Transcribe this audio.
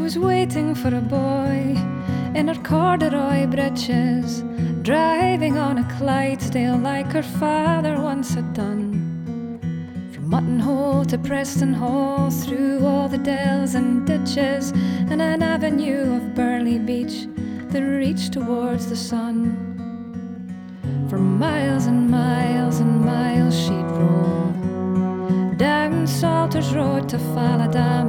was waiting for a boy in her corduroy breeches, driving on a Clydesdale like her father once had done. From Mutton Hole to Preston Hall, through all the dells and ditches, and an avenue of Burley Beach that reached towards the sun. For miles and miles and miles she'd roam down Salter's Road to Falladam,